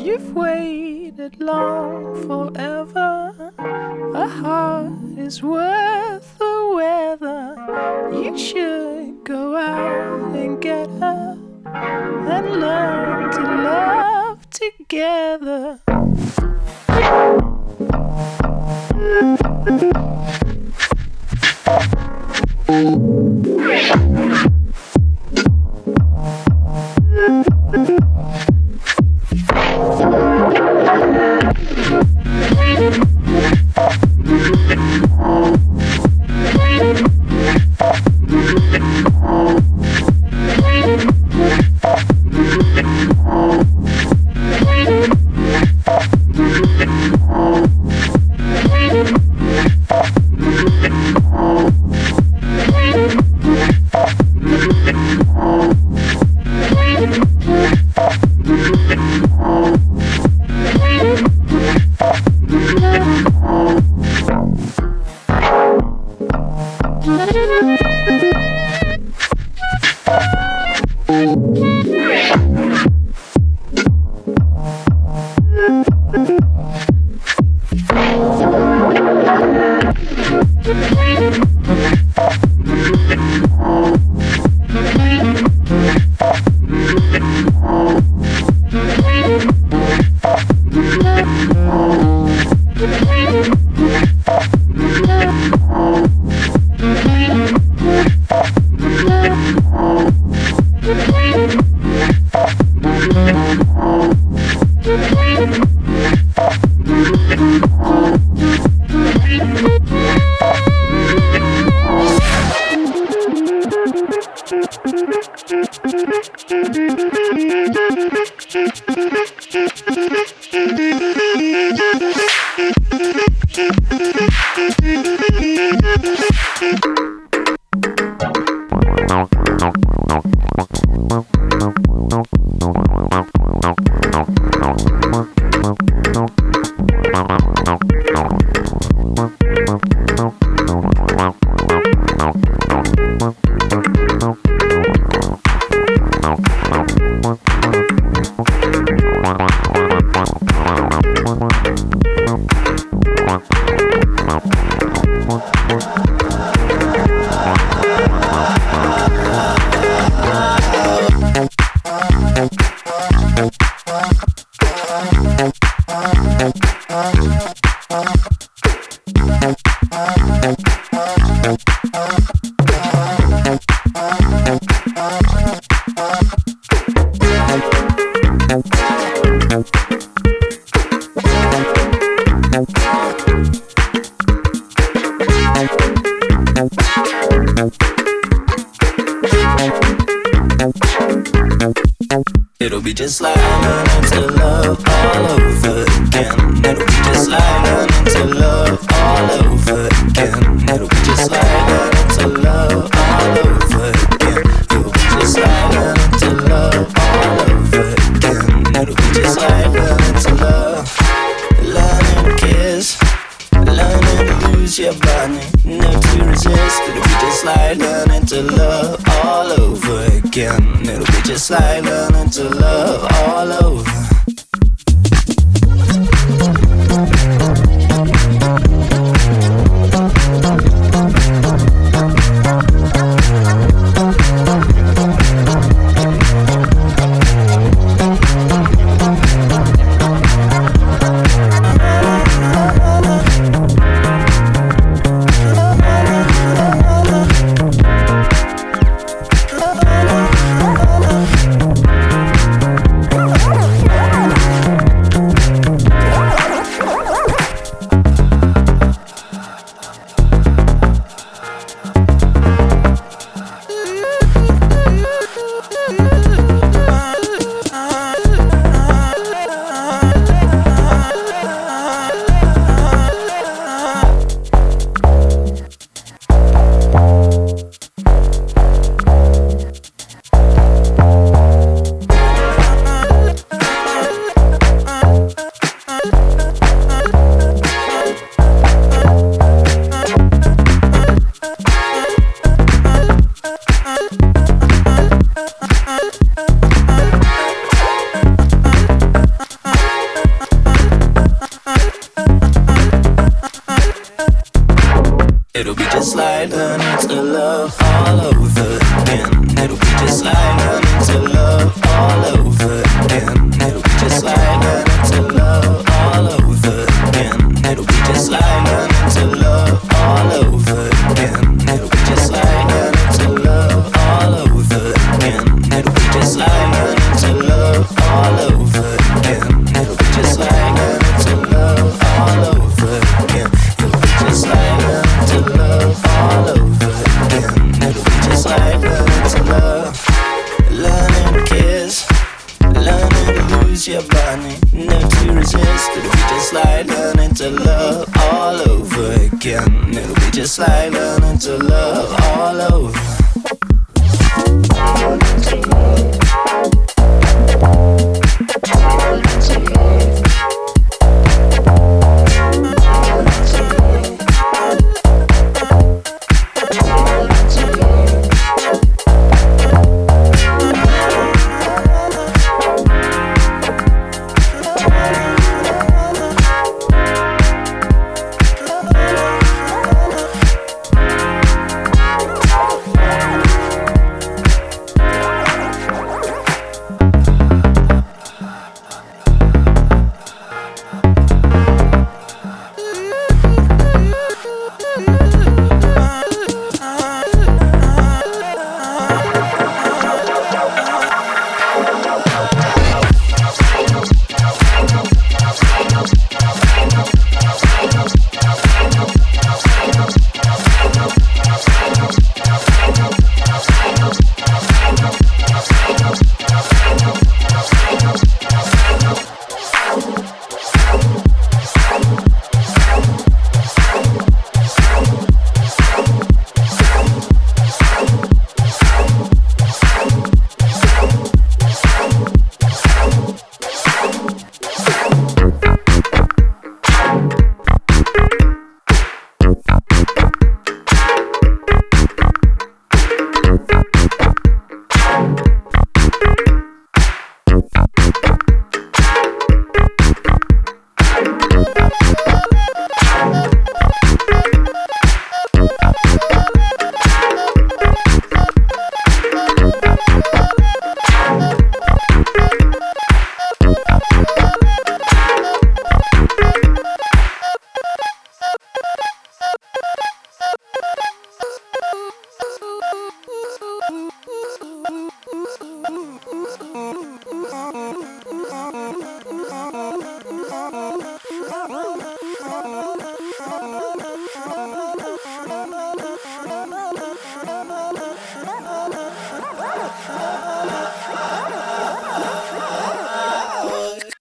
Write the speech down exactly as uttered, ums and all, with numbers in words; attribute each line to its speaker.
Speaker 1: You've waited long forever. A heart is worth the weather. You should go out and get her and learn to love together.
Speaker 2: It'll be just like learning to love all over again. It'll be just like learning to love all over again. It'll be just like learning to love all over again. It'll be just like learning to love all over again. It'll be just like learning to love. Learning to kiss, learning to lose your body, never to resist. It'll be just like learning to love all over again. It'll be just like learning to love all over.
Speaker 1: We'll be right
Speaker 2: like learning to love all over again. It'll be just like learning to love all over again. It'll be just like learning to love all over again. It'll be just like learning to love all over again. It'll be just like learning to love all over again. It'll be just like learning to love all over again. It'll be just like learning to love all over again. It'll be just like learning to love all over again. It'll be just like learning to love, learning to kiss, learning to lose your body, never to resist. It'll be just like learning to love all over again. It'll be just like learning to love all over.